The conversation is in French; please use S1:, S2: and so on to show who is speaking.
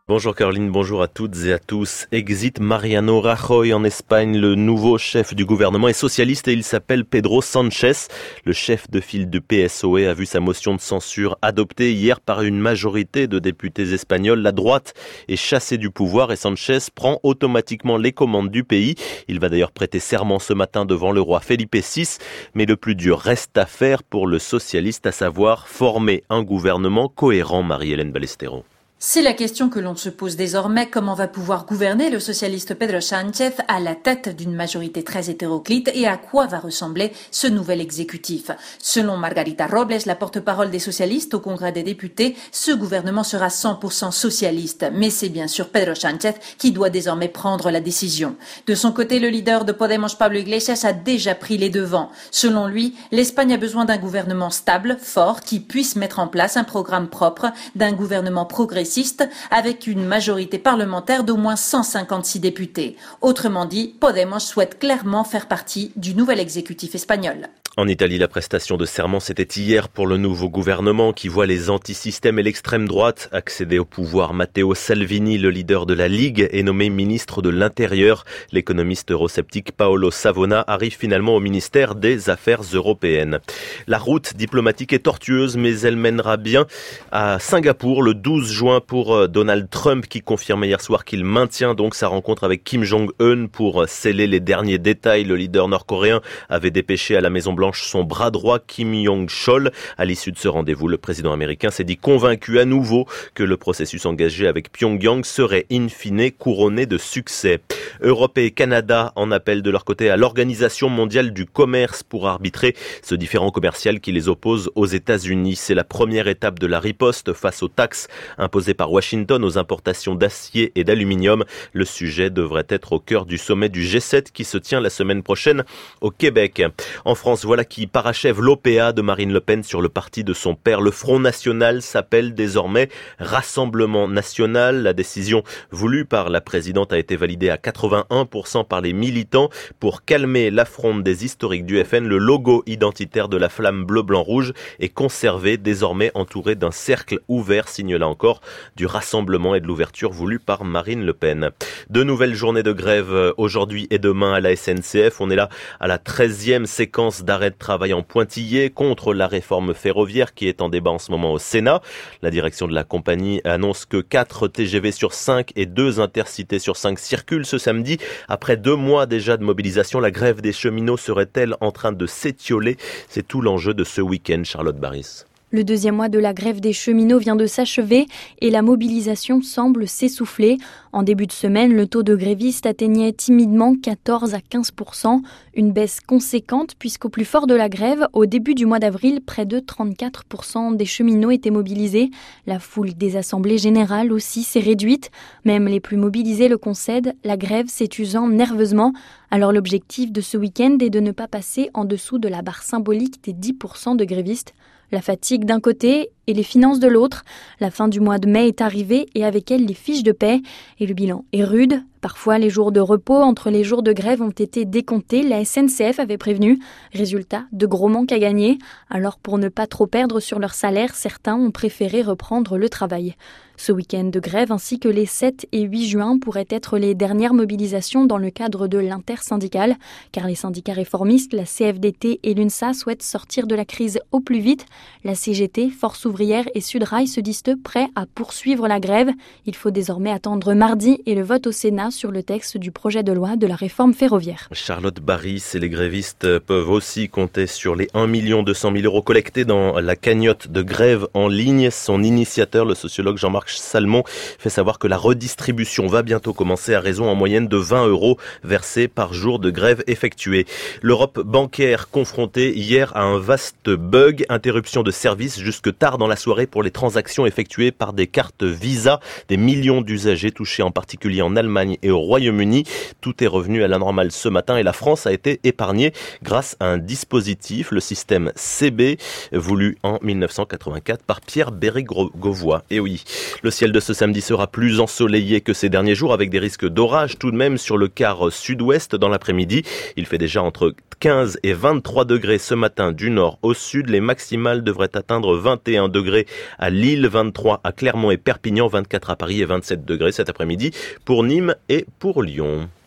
S1: Bonjour Caroline, bonjour à toutes et à tous. Exit Mariano Rajoy en Espagne. Le nouveau chef du gouvernement est socialiste et il s'appelle Pedro Sánchez. Le chef de file du PSOE a vu sa motion de censure adoptée hier par une majorité de députés espagnols. La droite est chassée du pouvoir et Sánchez prend automatiquement les commandes du pays. Il va d'ailleurs prêter serment ce matin devant le roi Felipe VI. Mais le plus dur reste à faire pour le socialiste, à savoir former un gouvernement cohérent, Marie-Hélène Ballesteros.
S2: C'est la question que l'on se pose désormais. Comment va pouvoir gouverner le socialiste Pedro Sánchez à la tête d'une majorité très hétéroclite et à quoi va ressembler ce nouvel exécutif? Selon Margarita Robles, la porte-parole des socialistes au Congrès des députés, ce gouvernement sera 100% socialiste. Mais c'est bien sûr Pedro Sánchez qui doit désormais prendre la décision. De son côté, le leader de Podemos, Pablo Iglesias, a déjà pris les devants. Selon lui, l'Espagne a besoin d'un gouvernement stable, fort, qui puisse mettre en place un programme propre, d'un gouvernement progressiste avec une majorité parlementaire d'au moins 156 députés. Autrement dit, Podemos souhaite clairement faire partie du nouvel exécutif espagnol.
S1: En Italie, la prestation de serment, c'était hier pour le nouveau gouvernement qui voit les antisystèmes et l'extrême droite accéder au pouvoir. Matteo Salvini, le leader de la Ligue, est nommé ministre de l'Intérieur. L'économiste eurosceptique Paolo Savona arrive finalement au ministère des Affaires européennes. La route diplomatique est tortueuse, mais elle mènera bien à Singapour le 12 juin pour Donald Trump, qui confirmait hier soir qu'il maintient donc sa rencontre avec Kim Jong-un pour sceller les derniers détails. Le leader nord-coréen avait dépêché à la Maison-Blanche son bras droit Kim Yong-chol. À l'issue de ce rendez-vous, le président américain s'est dit convaincu à nouveau que le processus engagé avec Pyongyang serait in fine couronné de succès. Europe et Canada en appellent de leur côté à l'Organisation mondiale du commerce pour arbitrer ce différend commercial qui les oppose aux États-Unis. C'est la première étape de la riposte face aux taxes imposées par Washington aux importations d'acier et d'aluminium. Le sujet devrait être au cœur du sommet du G7 qui se tient la semaine prochaine au Québec. En France, voilà qui parachève l'OPA de Marine Le Pen sur le parti de son père. Le Front National s'appelle désormais Rassemblement National. La décision voulue par la présidente a été validée à 81% par les militants. Pour calmer l'affronte des historiques du FN, le logo identitaire de la flamme bleu-blanc-rouge est conservé, désormais entouré d'un cercle ouvert, signe là encore du rassemblement et de l'ouverture voulue par Marine Le Pen. Deux nouvelles journées de grève aujourd'hui et demain à la SNCF. On est là à la 13e séquence d'arrêt de travail en pointillé contre la réforme ferroviaire qui est en débat en ce moment au Sénat. La direction de la compagnie annonce que 4 TGV sur 5 et 2 intercités sur 5 circulent ce samedi. Après 2 mois déjà de mobilisation, la grève des cheminots serait-elle en train de s'étioler? C'est tout l'enjeu de ce week-end, Charlotte Baris.
S3: Le deuxième mois de la grève des cheminots vient de s'achever et la mobilisation semble s'essouffler. En début de semaine, le taux de grévistes atteignait timidement 14 à 15%, une baisse conséquente puisqu'au plus fort de la grève, au début du mois d'avril, près de 34% des cheminots étaient mobilisés. La foule des assemblées générales aussi s'est réduite. Même les plus mobilisés le concèdent, la grève s'épuisant nerveusement. Alors l'objectif de ce week-end est de ne pas passer en dessous de la barre symbolique des 10% de grévistes. La fatigue d'un côté et les finances de l'autre. La fin du mois de mai est arrivée et avec elle les fiches de paie. Et le bilan est rude. Parfois, les jours de repos entre les jours de grève ont été décomptés. La SNCF avait prévenu. Résultat, de gros manques à gagner. Alors pour ne pas trop perdre sur leur salaire, certains ont préféré reprendre le travail. Ce week-end de grève ainsi que les 7 et 8 juin pourraient être les dernières mobilisations dans le cadre de l'intersyndicale, car les syndicats réformistes, la CFDT et l'UNSA souhaitent sortir de la crise au plus vite. La CGT, Force ouvrière et Sudrail se disent prêts à poursuivre la grève. Il faut désormais attendre mardi et le vote au Sénat sur le texte du projet de loi de la réforme ferroviaire.
S1: Charlotte Baris et les grévistes peuvent aussi compter sur les 1 200 000 € collectés dans la cagnotte de grève en ligne. Son initiateur, le sociologue Jean-Marc Salmon, fait savoir que la redistribution va bientôt commencer à raison en moyenne de 20 € versés par jour de grève effectuée. L'Europe bancaire confrontée hier à un vaste bug, interruption de service jusque tard dans la soirée pour les transactions effectuées par des cartes Visa. Des millions d'usagers touchés en particulier en Allemagne et au Royaume-Uni. Tout est revenu à la normale ce matin et la France a été épargnée grâce à un dispositif, le système CB, voulu en 1984 par Pierre Bérégovoy. Et oui, le ciel de ce samedi sera plus ensoleillé que ces derniers jours avec des risques d'orage tout de même sur le quart sud-ouest dans l'après-midi. Il fait déjà entre 15 et 23 degrés ce matin du nord au sud. Les maximales devraient atteindre 21 degrés degrés à Lille, 23 à Clermont et Perpignan, 24 à Paris et 27 degrés cet après-midi pour Nîmes et pour Lyon.